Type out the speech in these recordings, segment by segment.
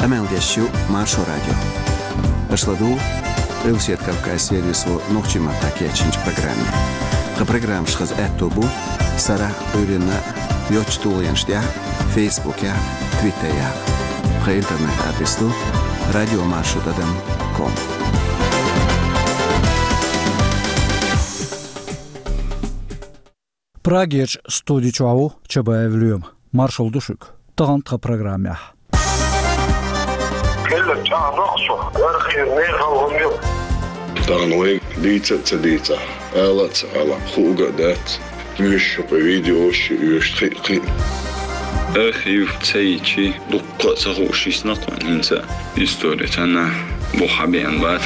Амелдешью Маршо радио. Ашладу Русет Кавказ сервису Нохчима Такечинч программе. Программ шхаз этобу Сара Урина Йочтулянштя Фейсбуке, Твиттере. Интернет адресу radiomarshutadam.com. Прагеч студичуаву чабаевлюем. Маршал Душик. Тагантха программе. كل بتاع رقصه ورخي نيغا وميو تانوي ديتا تديتا آلات على خوغادات يوش فيديوش يوش خي أخي تسيتشي دقة سغوشي سنقوان هنسا إستوري تانا بوحبين بات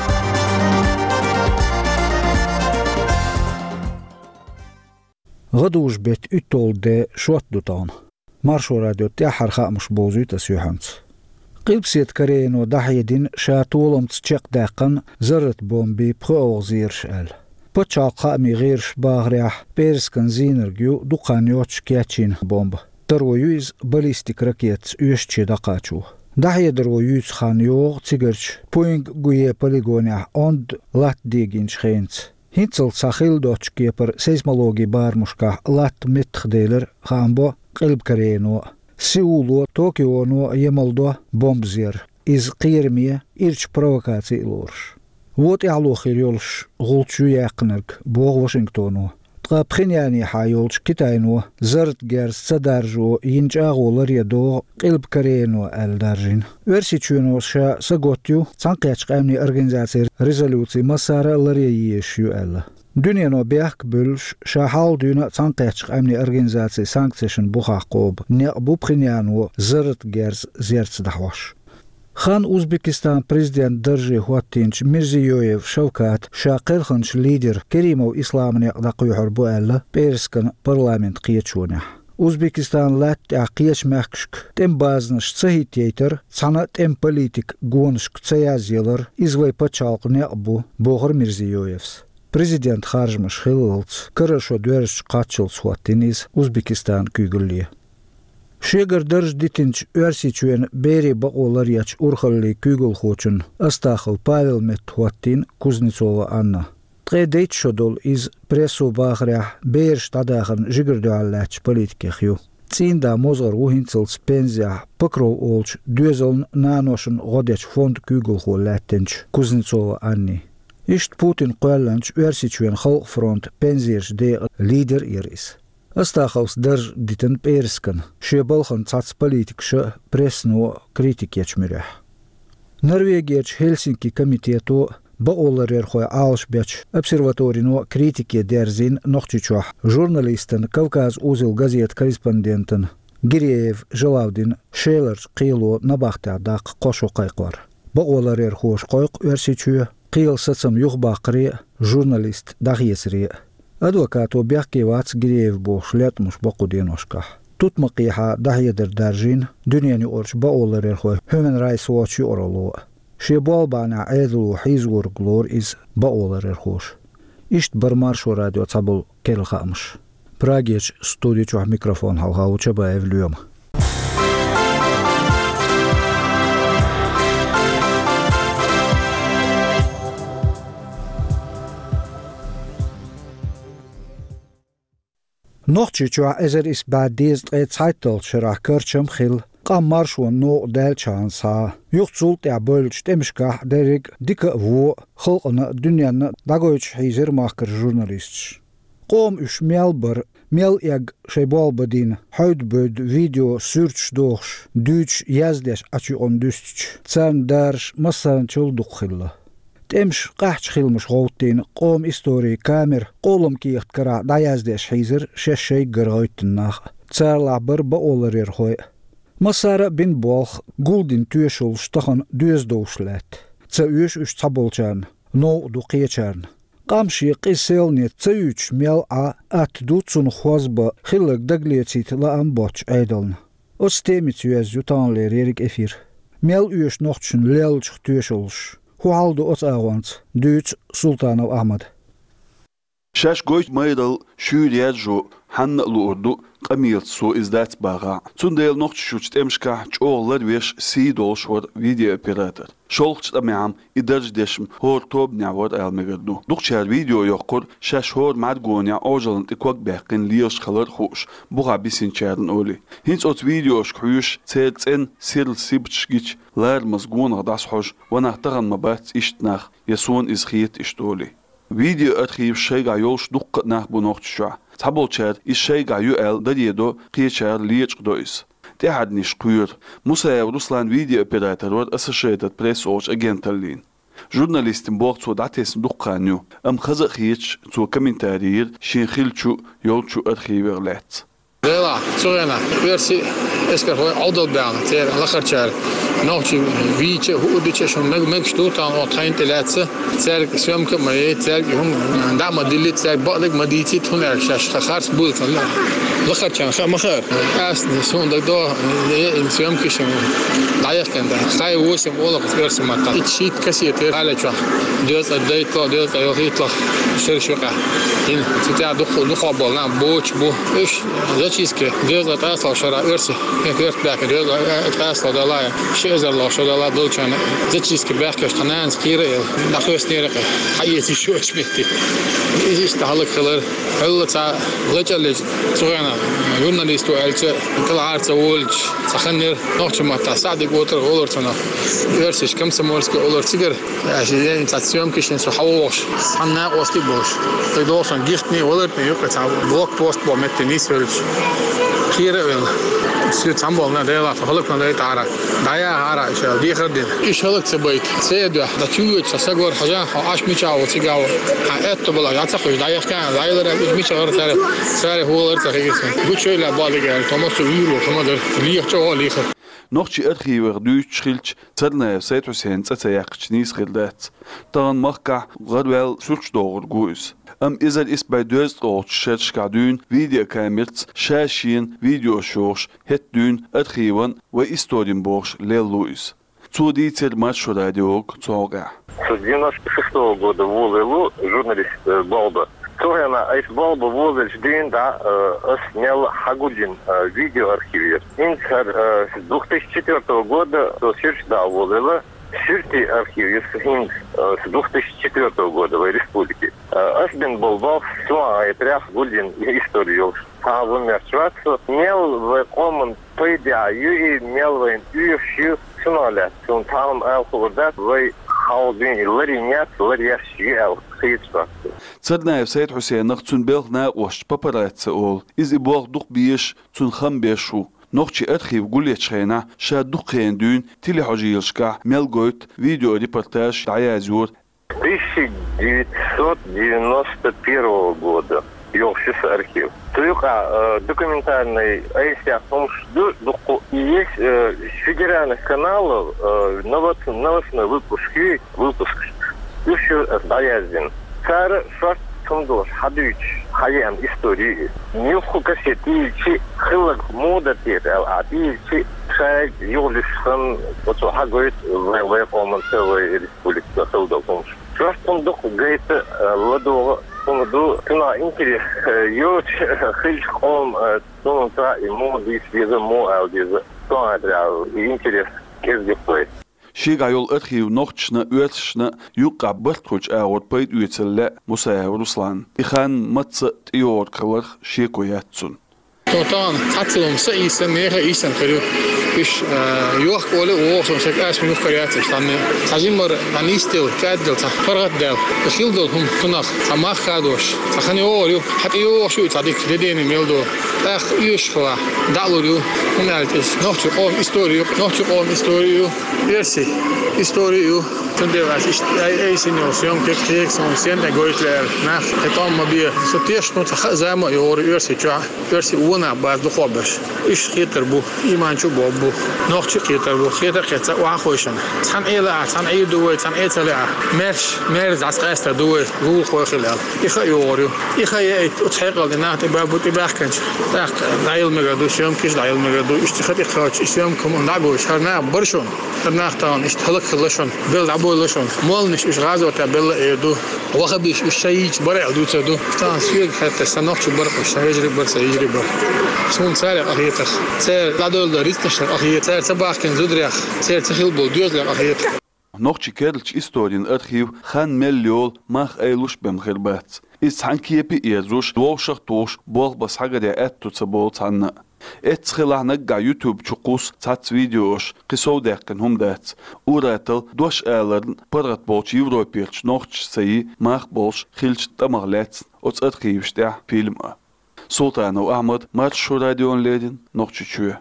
غدوش بيت اتول دي شوات دوتان مارشو راديو تيحر خامش بوزو تسيوحانس قلبسيت كرينو دحيدين شاتولم تشيق داقن زرت بومبي بخو زيرش ال بچاق خامي غيرش باغريح بيرسكن زينرجيو دوقانيوتش كياتشين بومب درويوز باليستيك راكيت يشتشي دقاچو دحي درويوز خانيوغ تيغرش بوينغ غويه بوليغونيا اوند لات ديگينش خينس هينتل ساخيل دوتش كيبر سيزمولوجي بارمشكا لات متخديلر خامبو قلب كرينو Сеулу, Токиону, Емалдо, бомбзер. Из Кирмия, ирч провокации лорш. Вот и алохир ёлш, гулчу яқнерг, бог Вашингтону. Тға пхиняни хайолш Китайну, зырт герс садаржу, инч ағолар ядо, қилб карейну әлдаржин. Версичуну ша саготю, цанқячқ әмни организации резолюции масара лария ешю әлі. Dünyanın bəyək bölüş, şahal dünya çanqəçıq əmni organizasiya sanksiyasın buxaq qob, ne bu pxinyanı zırt gerz zerts dahvaş. Xan Uzbekistan prezident Dırjı Huatinç Mirziyoyev Şavkat, şaqilxınç lider Kerimov İslamını daqıyuhur bu ələ, Perskan parlament qiyaçunah. Uzbekistan lat qiyaç məxkşk, tem baznış çahitiyetər, çana tem politik gonşk çayazyelər, izvay paçalq ne bu, Boğır Mirziyoyevs. Президент Харжмаш Хилылц, Карашо Дверш Качылц Хуаттиниз, Узбекистан Кюгулли. Шегар дырж дитинч Версичуен Бери Баолар Яч Урхалли Кюгул Хочун, Астахал Павел Мет Хуаттин, Кузнецова Анна. Тредейт шодол из прессу Бахрях Бейрш Тадахан Жигардуалляч политики хью. Цинда Мозор Ухинцелц Пензия Покров Олч Дюзелн Наношен Годяч фонд Кюгул Холлаттинч, Кузнецова Анни. Ишт Путин қуялланч Версичуен Халқ фронт пензирш де лидер ирис. Астахалс дырж дитен перскан, шебалхан цац политик ше пресну критик ячмирях. Норвегияч Хельсинки комитету баоларер хой алшбяч обсерваторино критики дерзин нохчичуах журналистен Кавказ узел газет корреспондентен Гиреев Желавдин Шейлерш қилу набахта дақ қошу қайқлар. Баоларер хош қойқ Версичуе قيل ساتسم يخبا قري جورناليست داغيسري ادوكاتو بيحكي واتس غريف بوشلات مش بقو دينوشكا توت مقيحا داهي دردارجين دنياني اورش باولر الخوي هيومن رايتس واتش يورلو شي بالبانا ايدلو حيزور غلور از باولر الخوش اشت برمارشو راديو تابل كيل خامش براغيش ستوديو ميكروفون هاو چبا evlüyom Nochtjua ezer is bad deest Zeitel schera Kirchum Hill, Kam Marschon no Delchans ha. Juchtzult ja Bölch Demschka derig dikke wo Hulkene Dunyan Dagoich Hizermacher journalists. Kom us Melber Mel eg Shebalbadin Huidbud video search dogs Duits yazdes achu ondustch Zan darsh Massan Chuldukhilla. تمش قاحش خيلمش غوتين قوم استوري كامر قولم كيخت كرا دايازدش حيزر ششي قرغويت الناخ تسار لعبر بأولر يرخوي مسارة بين بوخ قولدين توشل شتخن دوز دوشلات تساويش اش تابولچان نو دو قيچان قامشي قيسيلني تساويش ميل ات دوتسون خوازبا خيلق دقليتيت لأم بوچ ايدلن استيمي تيوز يوتان ليريرك افير ميل ايش نوختشن ليلچ توشلش Hualdo Otsawans, Duits Sultanov Ahmad. Shash goit maidal shuriadjo han lurdu قميل سو إزدات باغا تنديل نقش شوش تمشكا جوغلر ويش سيدول شور فيديو أوبيراتور شولش تمام إدرج دشم هور توب نعور المجردو دكتور فيديو يقول شاش هور معدقونيا أوجلن تكوك باقين ليش خلر خوش بوغا بيسين شارن أولي هينس أوت فيديو شكوش تسين سيرل سيبتشكيش لار مزقون غداس حوش ونهتغن مبات إشتناخ يسون إزخيت إشتولي فيديو أرخيب شيغا يولش دق ناخ بنوختشوا تابل شار الشيغا يؤل دريدو قيشار ليش قدويس تحد نشقير موسى روسلان فيديو أوبيراتور أسوشيتد بريس أوش أجنتلين جورناليستين بوقت دعتيس دقانيو أم خزق خيتش تو كمنتارير شين خيلشو يولشو أرخيب غلات لا سوينا بيرسي اسكر هو عضل بيان تير الاخر شهر نوتشي فيتش هو ديتش مك شتوتان او تاين تلاتس تير سوم كمري تير هم دعم ديلي تير بقلك مديتي تون شاش خارس بولت الاخر كان خير اس سون دو سوم كيش ضايق كان خاي وسم ولا بيرسي ما تشيت كسيتير على شو دوز اديتو دوز ايوهيتو شرشوقه ان تيتا دخل بالنا بوش بو ايش чистки делать это шара версии как так делать это далая шезер ла шадала долчан зачистки бахкаш ханан скирел нахуй снерка хайти шо чмити есть халык хылыр хылца лечалеш согана журналисту элче клаарца олч саханер нохчмата садик отыр олортона версия комсомольский олортигер ажен стацион кишен со хавош анна оски бош тогдосан гихтни олорт юкаца блокпост бо метнис велч Kierwil. Sut sambal na dela haluk na dela daya ara shal dikhadin ish haluk sabait seedu da chuut sagor haja ash michao sigaw eto bala yatsa khoy daya kan daylara michao tare sare holer tagisen guchoyla baligal tomosu yuro tomader licho likh نوختي أرخيور دوش شخيلش ترنا سيد حسين تتياقش نيس خلدات تان مخكع غدوال سوكش دور جوز أم إذا إس باي دوز طوش شاتش كعدون فيديو كاميرتس شاشين فيديو شوش هت دون أرخيوان وإستودين بورش ليلويز تودي تير ماتشو راديوك توقع С 96 года в Волылу журналист Балба. Тогана айс Балба возле Ждинда снял Хагудин видеоархивер. Инсар с 2004 года до Сирчда Волыла Сирти архив с 2004 года в республике. Асбин Балбал сма прях Гудин историю. А в мерчвацу мел в коммент пойдя и мел в интервью сноля. Он там алкоголь в حاضرين اللي يشيء خيطة. صدنا يا سيد حسين نختن بيلنا وش بابرات سؤال إذا بوق دق بيش تنخم بيشو نختي أدخي بقول يتشينا شاد دقين دون تلي حجيلشكا ملقوت فيديو ريبورتاج عيازور 1991 года. Йолшис архив. Только документальный, а если о том, что есть федеральных каналов новостные выпуски, еще Даязин. Царь Шварцендос, Хадыч, Хаям, истории. Нюху кассеты, хылок мода тетел, а ты шай Йолшин, вот что говорит в Помонцевой республике, Хылдокомш. Шварцендос говорит, ладово, Помоду, на интерес, юж, хильхом, тонута и модис, езамо, аудиза, тонатрял, и интерес, кезгепой. شيغا يول أرخيو نوختشنا أوتشنا يوقع برتوش أعود بيد أوتلا مساعد روسلان إخان متس تيور كلر شيكو ياتسون Totaan hatselum se isen nege isen kelu is joch ole oorsom sek as genoeg kariat is dan hazimmer dan istil kadel ta faradel de gildel hum kunach amach gados gaan oor hat yo shoot hadik dedeni meldo ach ushwa daluru unalt is noch zu historie versi historie tunde was is in ocean kek son sende goitler nach etam mabir so tiesh not zama yor versi una baz do khobash ish khiter bu iman chu bobu noch chu khiter bu khiter khetsa wa khoyshan san ela san aidu san etala mer das rest do ru khoykhilal ikha yor ikha et utsheqal naht babu tibakhan tak dail megadu shom kish dail megadu ishtikhat ikhraj isham kum nabu sharna barshon tanahtan ishtalak khilashon bel abolashon molnish ish gazo ta bel edu wa khabish shay bar'du tadu tan suyg hatta sanoch barqa shayjri barsa yjri bar سون سال أخيتر سال لا دول ريستش أخيتر سال سباق كان زودريخ سال تخيل بوديوز أخيتر نوچی کردلش استورین ارخیو خان ملیول ماخ ایلوش بمخربات إسحان كيبي يزوش دوشخ توش بول بس حاجة دي أتو تسبول تانا اتخلع نقع يوتيوب تشقوس تات فيديوش قصو داقن هم دات وراتل دوش آلرن برغت بولش يوروبيرش نوخش سي ماخ بولش خيلش تمغلات وتس ارخيوش داع فيلم سلطان وأحمد مارشو راديون ليدين نوخش شوية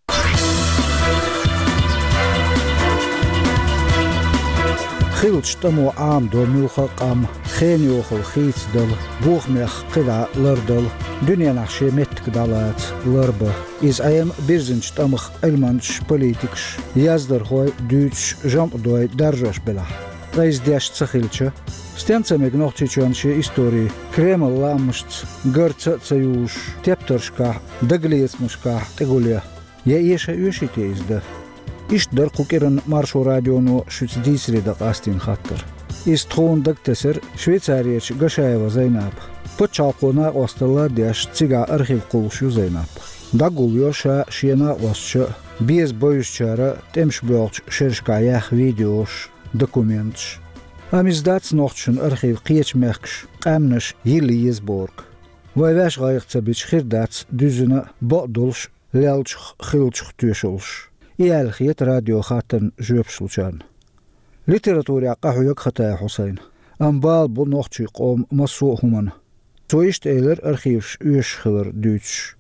خيلش تمو عام دو ملخا قام خين يوخل خيت دل بوخ ميخ قدع لردل دنيا نحشي متك دالات لربا إز أيام بيرزنش تمخ علمانش بوليتيكش يازدر خوي دوتش جامب دوي درجش بلا رئيس دياش تسخيلش ستانца meg nohčičanšie istorija Kreml lamšts garca cajuš teptarškā dagliesmuškā teguļa ja ieša iešitie izda İştdar kukiran Marşo Radyo'nu şütsdisrida qastin xattar. İstxon dagteser Şveysariyaç Gaşayeva Zeynep. Počalqona ostalla diaş tsiga arxiv qulşu Zeynep. Dagulyoşa şiena osça bez boyuşçara temşbölç şerşkayah videoş dokumentş. Amizdats nochtşun arxiv qiyeçmekş qamnaş Yelizborg. Vayvaş qayıqçabıç xirdats düzüne bodulş lelç xilç tüşülş. İyalxiyet radyo xatın jöpşulçan. Literaturiya qahuyak xatay Husayn. Ambal bu noxçi qom masu human. Soyişt eyler arxivş üyeş xılır düç.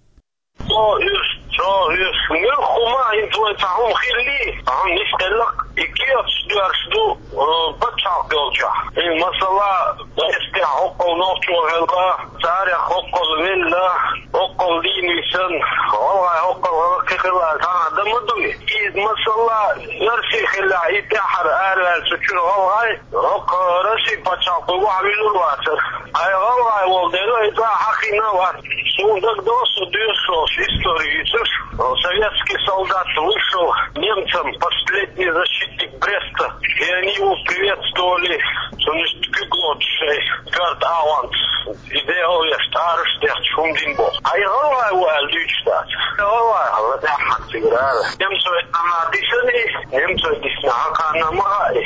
من خما انتو تعهم خيلي عم نستلق اكياس دوارسدو بطاق يوجع المسألة استع حقو نوتو هلغا تاريخ حقو الملة حقو دينيسن والله حقو كخلا تانا دمدوي إذ مسألة نرسي خلا يتحر آلال سكين والله حقو رسي بطاق وعملوا الواتر اي والله والدينو إذا حقنا وات سوندك دوسو ديوسو истории. Советский солдат вышел немцам, последний защитник Бреста, и они его приветствовали, что nicht geglaubt, Gott Awans, Ideal Starstech Schundinbo. А я говорю, Лючстат. Я говорю, да, хатиграл. Немцы это написали, немцы диснака на май.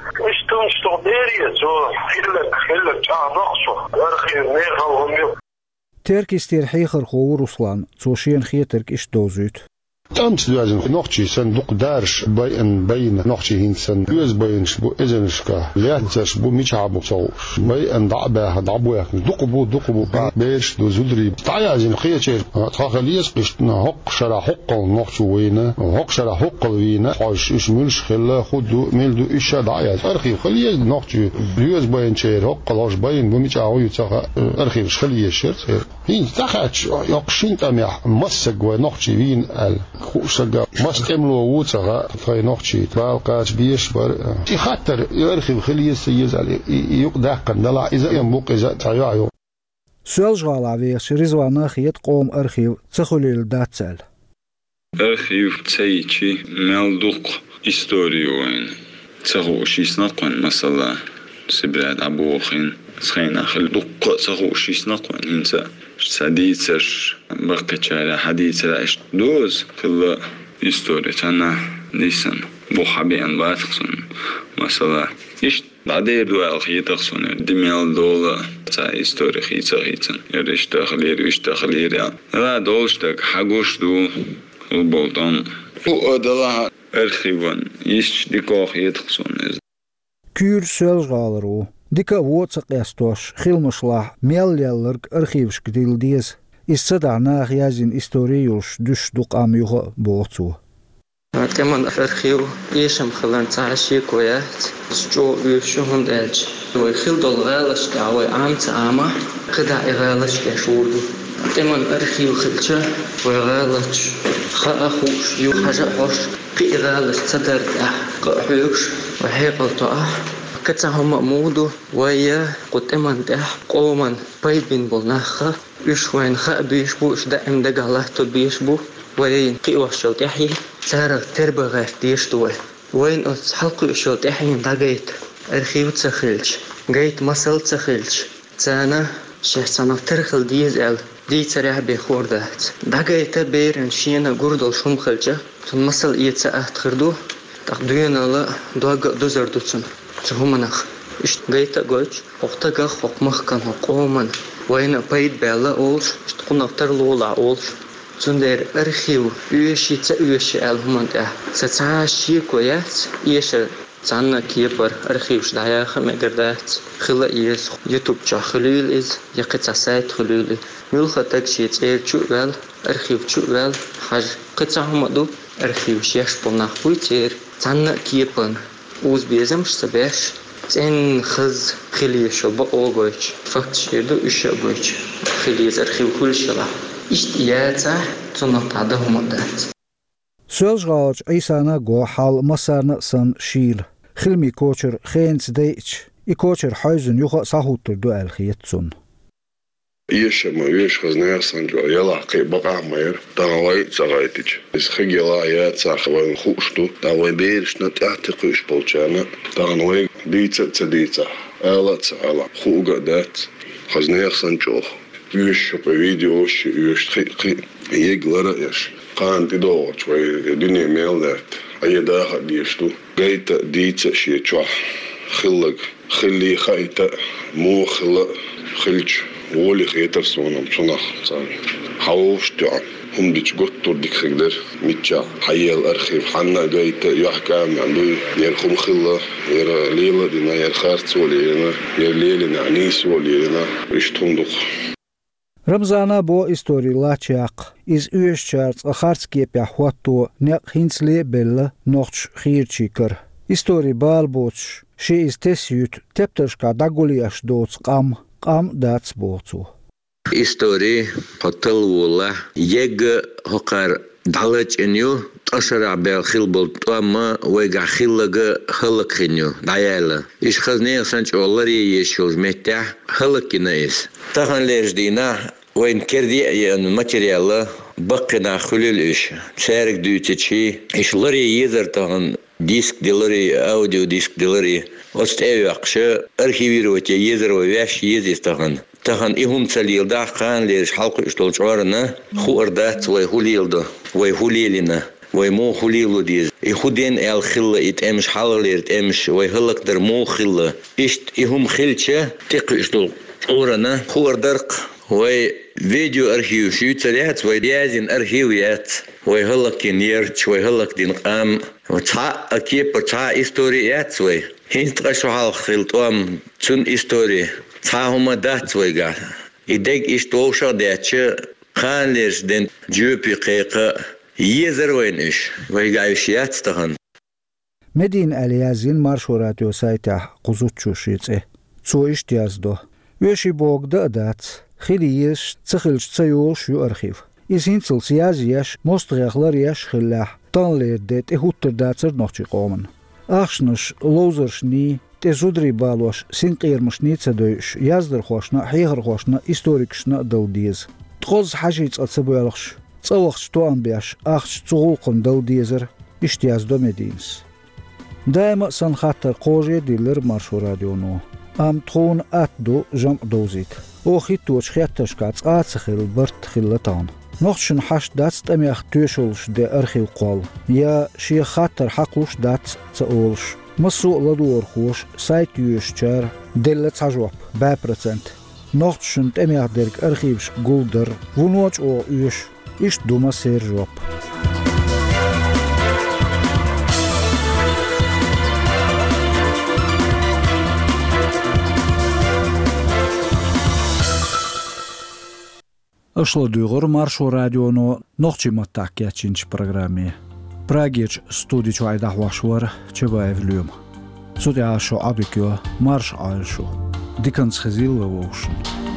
Что дерет, что хиллек чахнохсу, архив нехал. Terk istirxiyxir xovu Ruslan, çoşiyen xiyeterk iş dozuyt. Tamç düzün noxçi sen duq darş bayin noxçi hinsen göz bayınş bu ezenişka lehtaş bu miçabu çoğuş bayin da'bu yak duq bu beş dozudri tayazin xiyeçer taxaliyas qıştna haq şara haqqal noxçi weyna haq şara haqqal weyna haş iş mülş xilla xudu mildu işa da'yaz arxiv xiliyas noxçi göz bayin çer haqqal haş bayin bu miçabu yutsaqa arxiv xiliyas hin taxaç yaqşin tamah masag wa noxçi win al خوشگاه مستعملوا ووتها في نقطة باقات بيش بر خاطر يرخي خليه سيز على يقدح قندلا إذا ينبق إذا تعيا سؤال على رضوان خيط قوم أرخيو تخليل داتسال أرخيو تسيتشي مالدوق إستوريوين تخوشيس نقون مثلا سبراد أبوخين سخينا خلدوق تخوشيس نقون إنسا سديتش بقتشارة حديثة إيش دوز كل إستورية أنا لسن بوحبين باتخسون مثلا إيش بعدين دوا خيتخسون دميل دولا تا إستوري خيتخيتن يريش تخلير لا دولشتك حقوش دو البولتون وأدلا أرخيبان إيش ديكو خيتخسون كير سلغالرو Dika wotsa qestosh khilmashlah mellerlerg arxivsk dildies issada nach yazin istoriyush düş duqam yuha boğtu. Teman arxiv yesham khilan taashi koyat sjo yeshum delch way khildol galash way amta ama qida galash kashurdu teman arxiv khilcha way galash khaakhush yu haja hosh qi galash sadar qahuyush wa hiqalta كتهم مودو ويا قدمان ده قومان بايبين بالنخا يشوين خابيش بوش دائم دجاله تبيش بو وين قيوة شوتيحي سارة تربغة ديشتوه وين أتحلق شوتيحي دقيت أرخيو تسخلش جيت مسل تسخلش تانا شهسنا ترخل ديز دي تريح بخوردات دقيت بيرن شينا قردل شمخلجة تمثل إيتسا أتخردو تقدوين الله دوغ دوزردوتسن تهمناخ إشت قيتا قوش وقتاقا خوقمخ كان قومن وين بايد بالا أولش اشتقون أكتر لولا أولش تندير أرخيو يوشي تأيوشي ألهمن ستعاشي كويات يشل تانا كيبر أرخيوش داياخ مقردات خلا إيس يوتيوب جا خلول إز يقتا سايت خلول ملخا تاكشي تير چوال أرخيو چوال حاج قتا همدو أرخيو شيش بلناخوي تير تانا كيبن اوز بيزمش سباش تين خز خليشو بأوغوش فاكتش يدو إشاغوش خليز أرخيو كل شلا إشتياتا تنط عدهم دات سوالجغاج عيسانا غو حال مسارنا سن شيل خلمي كوچر خينس ديتش كوچر حيزن يوخا ساهوتر دو الخيتسون يشما يش خزنيا سانجو يلا قي بقى ماير داوي تاغايتج اس خيلا يا تاخوين خوشتو داوي بيرش نتعتقش بولچانا دانوي ديتا الا خوغا دات خزنيا سانجو يش فيديو يش خي يغلر يش قان تدور شوي دنيا ميلات اي داخل ديشتو جيتا ديتا شي تشوا خلي خايتا مو خلج ولي خيتر سونم شنخ حوش تاع هم ديش قطر ديك خيدر ميتشا حي الارخيف حنا جيتا يحكام عنده يرخم خلا ير ليله دينا ير خارت ولينا ير ليله عنيس ولينا يشتوندق رمزانا بو استوري لاتشاق إز أشارت أخارتسكي بيحواتو نق هينسلي بيلا نوخش خيرتشيكر استوري بالبوتش شي إز تسيوت تبترشكا داغولياش دوتس قام داتس بوتو استوري قتل ولا يج هقر دالج إنيو تأشرع بالخلبل تأما ويجع خلق خلق خنيو دايلا إيش خزني سانش والله يشوز متى خلق كنايس تهان ليش دينا وين كردي يعني ماتيريال بقنا خلول إيش شارك دوتشي إيش لري يزر تهان ديسك دلري أوديو ديسك دلري أستأوي أقشة أرخيويروتي يزر وياش يزيس تهان إيهم تسليل دا خان ليش حلق إشتول شعرنا خو أردات ويهوليل ويهوليلنا ويمو خليلو ديز يخدين الخلة يتأمش حلل يتأمش ويهلك در مو خلة إشت إيهم خلشة تقشتول شعرنا خو أردرق وي فيديو أرخيو شو تريات ويديازين أرخيويات ويهلك ينيرتش ويهلك دين قام وتعا أكيب تعا إستوريات وي هين تقشو حال خلطوام تون إستوري تعا هما دات ويقع إدق إشتوشا داتش خان ليش دين جوبي قيقة يزر وين إش ويقع يشيات تهان مدين أليازين مارشوراتيو سايته قزوتشو شيتسه تسو إشتيازدو ويشي بوغ دات خليش تخلش تسيولش يو أرخيف إسين تلسيازياش مستغيخلارياش خلاح تنلير ديت إهوتر داتسر نوخشي قومن أخشنش لوزرشني تزودري بالوش سنقيرمشني تسدويش يازدر خوشنا حيهر خوشنا إستوريكشنا دلديز تخوز حاجيت أتسبويلخش تصوخش توان بياش أخش تغولقن دلديزر إشتيازدو مدينس دائما سنخاطر قوجي ديلر مارشو راديونو أم تخون أتدو جمع دوزيت وخيتوش خياتشكات آتسخيل برت خلتان نوخشن حاش داتس تأميخ توشولش دي أرخي وقال يا شي خاطر حقوش داتس تأولش مصو لدور خوش سايت يوشتشار دلت عجوب 5% نوخشن تأميخ ديرك أرخيبش قولدر ونوش او يوش إش دوما سير جوب Ашладуйгор Маршо радионо нохчиматтакячинч программе. Прагич студичу айдахвашвар чебаевлюм. Судяшо абикё марш альшо. Диканс хазил вовшун.